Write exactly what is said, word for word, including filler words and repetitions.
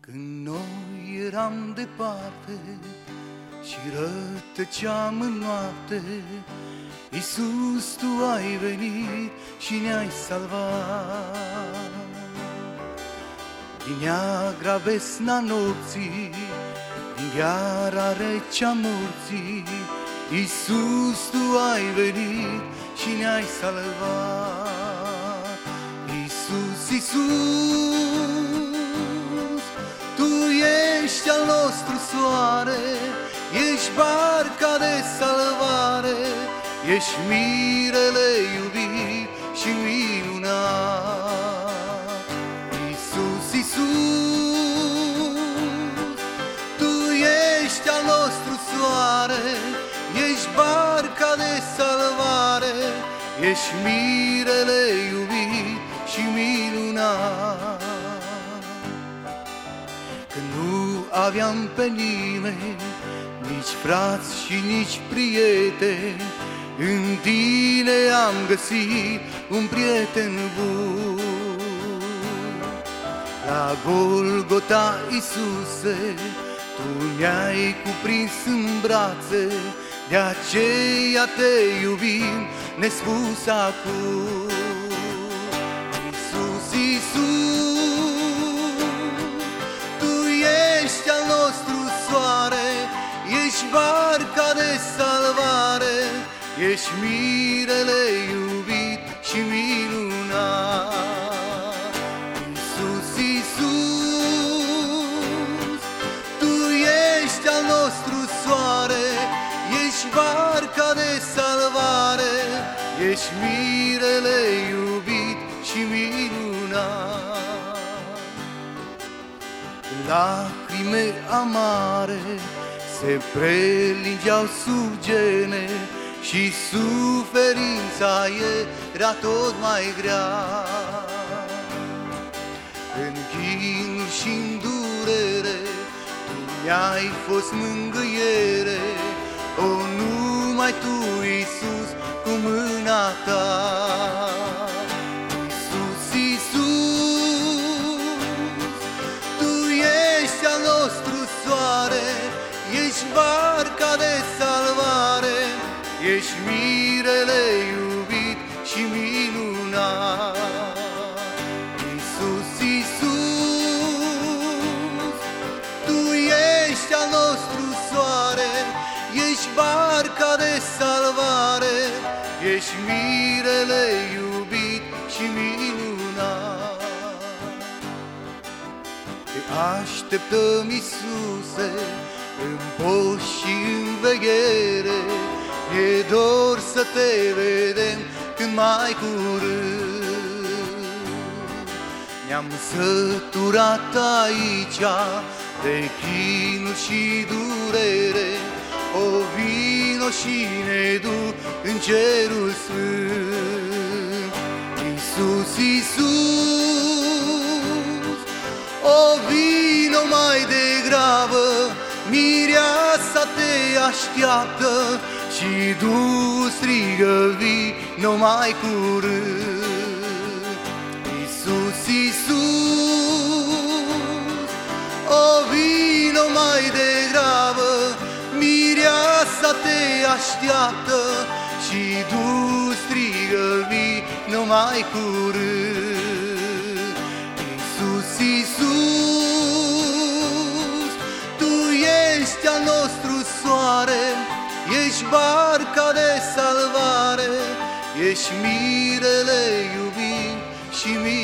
Când noi eram departe și rătăceam în noapte, Iisus, Tu ai venit și ne-ai salvat. Din neagra vesna nopții, din gheara recea morții, Iisus, Tu ai venit și ne-ai salvat. Iisus, Iisus, Tu ești al nostru soare, ești barca de salvare, ești mirele iubit și minunat. Iisus, Iisus, Tu ești al nostru soare, ești barca de salvare, ești mirele iubit și minunat. Când nu aveam pe nimeni, nici frați și nici prieteni, în Tine am găsit un prieten bun. La Golgota, Iisuse, Tu ne-ai cuprins în brațe, de aceea Te iubim nespus acum. Iisus, Iisus, Tu ești al nostru soare, ești barca de salvare, ești mirele iubit și minunat. Iisus, Iisus, Tu ești al nostru soare, ești barca de salvare, ești mirele iubit și minunat. Lacrime amare se prelingeau sub gene și suferința era tot mai grea. În chin și în durere Tu mi-ai fost mângâiere, o, numai Tu, Iisus, cu mâna Ta. Iisus, Iisus, Tu ești al nostru soare, ești barca de salvare, ești mirele iubit și minunat. Iisus, Iisus, Tu ești al nostru soare, ești barca de salvare, ești mirele iubit și minunat. Te așteptăm, Iisuse, în post și în veghere, e dor să Te vedem cât mai curând. Ne-am săturat aici de chinuri și durere, o, vino și ne du în cerul sfânt. Iisus, Iisus, o, vino mai degrabă, mireasa Te așteaptă și Duhul strigă, vino mai curând. Iisus, Iisus, o, vino mai degrabă, mireasa Te așteaptă și Duhul strigă, vino mai curând. Iisus, Iisus, Tu ești al nostru soare, ești barca de salvare, ești mirele iubit și minunat.